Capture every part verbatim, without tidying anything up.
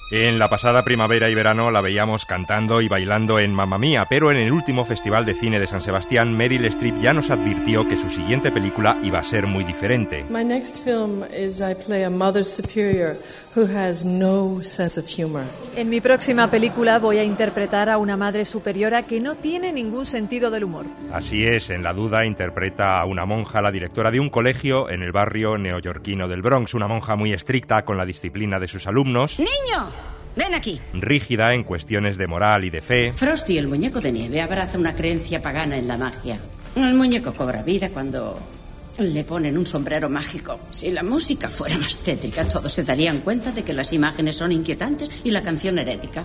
En la pasada primavera y verano la veíamos cantando y bailando en Mamma Mía, pero en el último Festival de Cine de San Sebastián, Meryl Streep ya nos advirtió que su siguiente película iba a ser muy diferente. My next film is I play a mother superior who has no sense of humor. En mi próxima película voy a interpretar a una madre superiora que no tiene ningún sentido del humor. Así es, en La duda interpreta a una monja, la directora de un colegio en el barrio neoyorquino del Bronx, una monja muy estricta con la disciplina de sus alumnos. ¡Niño! ¡Ven aquí! Rígida en cuestiones de moral y de fe. Frosty, el muñeco de nieve, abraza una creencia pagana en la magia. El muñeco cobra vida cuando le ponen un sombrero mágico. Si la música fuera más tétrica, todos se darían cuenta de que las imágenes son inquietantes y la canción herética.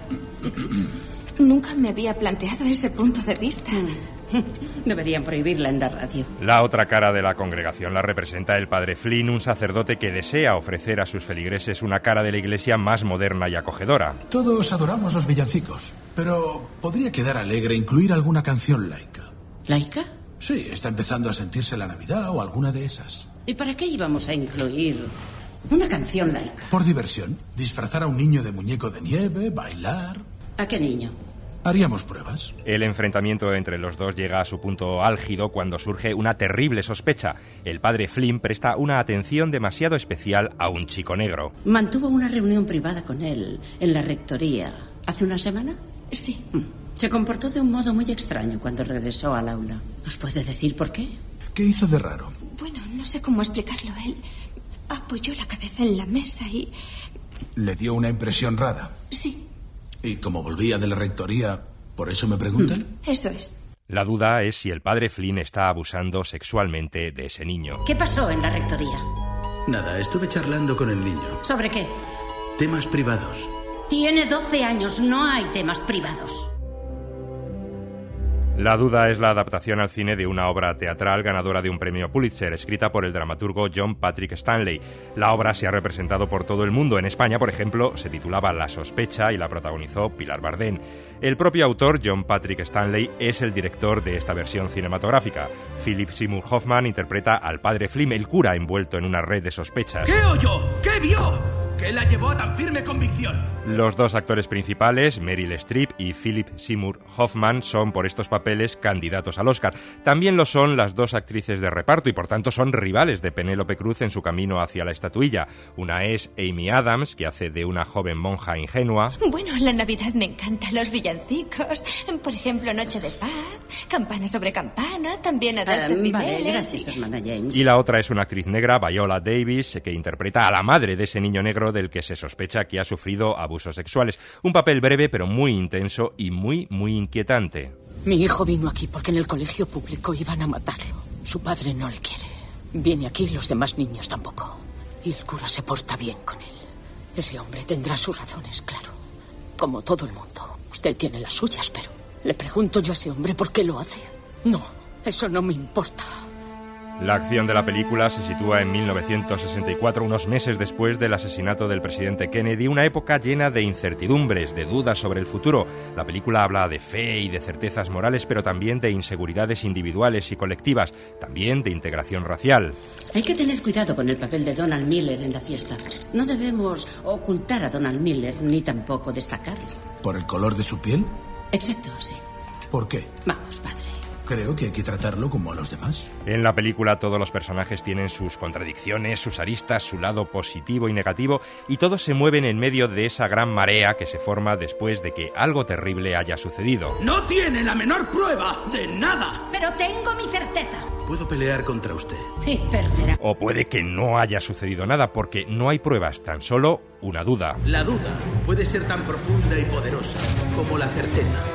Nunca me había planteado ese punto de vista. Deberían prohibirla en la radio. La otra cara de la congregación la representa el padre Flynn, un sacerdote que desea ofrecer a sus feligreses una cara de la iglesia más moderna y acogedora. Todos adoramos los villancicos, pero podría quedar alegre incluir alguna canción laica. ¿Laica? Sí, está empezando a sentirse la Navidad o alguna de esas. ¿Y para qué íbamos a incluir una canción laica? Por diversión. Disfrazar a un niño de muñeco de nieve, bailar... ¿A qué niño? Haríamos pruebas. El enfrentamiento entre los dos llega a su punto álgido cuando surge una terrible sospecha. El padre Flynn presta una atención demasiado especial a un chico negro. ¿Mantuvo una reunión privada con él en la rectoría hace una semana? Sí. Se comportó de un modo muy extraño cuando regresó al aula. ¿Nos puede decir por qué? ¿Qué hizo de raro? Bueno, no sé cómo explicarlo. Él apoyó la cabeza en la mesa y... ¿Le dio una impresión rara? Sí. ¿Y como volvía de la rectoría, por eso me preguntan? Eso es. La duda es si el padre Flynn está abusando sexualmente de ese niño. ¿Qué pasó en la rectoría? Nada, estuve charlando con el niño. ¿Sobre qué? Temas privados. Tiene doce años, no hay temas privados. La duda es la adaptación al cine de una obra teatral ganadora de un premio Pulitzer, escrita por el dramaturgo John Patrick Stanley. La obra se ha representado por todo el mundo. En España, por ejemplo, se titulaba La sospecha y la protagonizó Pilar Bardén. El propio autor, John Patrick Stanley, es el director de esta versión cinematográfica. Philip Seymour Hoffman interpreta al padre Flynn, el cura envuelto en una red de sospechas. ¿Qué oyó? ¿Qué vio? ¿Qué la llevó a tan firme convicción? Los dos actores principales, Meryl Streep y Philip Seymour Hoffman, son por estos papeles candidatos al Oscar. También lo son las dos actrices de reparto y por tanto son rivales de Penélope Cruz en su camino hacia la estatuilla. Una es Amy Adams, que hace de una joven monja ingenua. Bueno, la Navidad me encanta, los villancicos, por ejemplo, Noche de Paz, Campana sobre Campana, también a dos Um, decibeles. vale, gracias, hermana James. Y la otra es una actriz negra, Viola Davis, que interpreta a la madre de ese niño negro del que se sospecha que ha sufrido abusos sexuales. Un papel breve pero muy intenso y muy, muy inquietante. Mi hijo vino aquí porque en el colegio público iban a matarlo. Su padre no le quiere. Viene aquí, los demás niños tampoco. Y el cura se porta bien con él. Ese hombre tendrá sus razones, claro. Como todo el mundo. Usted tiene las suyas, pero le pregunto yo a ese hombre por qué lo hace. No, eso no me importa. La acción de la película se sitúa en mil novecientos sesenta y cuatro, unos meses después del asesinato del presidente Kennedy, una época llena de incertidumbres, de dudas sobre el futuro. La película habla de fe y de certezas morales, pero también de inseguridades individuales y colectivas, también de integración racial. Hay que tener cuidado con el papel de Donald Miller en la fiesta. No debemos ocultar a Donald Miller, ni tampoco destacarlo. ¿Por el color de su piel? Exacto, sí. ¿Por qué? Vamos, padre. Creo que hay que tratarlo como a los demás. En la película todos los personajes tienen sus contradicciones, sus aristas, su lado positivo y negativo, y todos se mueven en medio de esa gran marea que se forma después de que algo terrible haya sucedido. ¡No tiene la menor prueba de nada! Pero tengo mi certeza. Puedo pelear contra usted. Sí, perderá. O puede que no haya sucedido nada porque no hay pruebas, tan solo una duda. La duda puede ser tan profunda y poderosa como la certeza.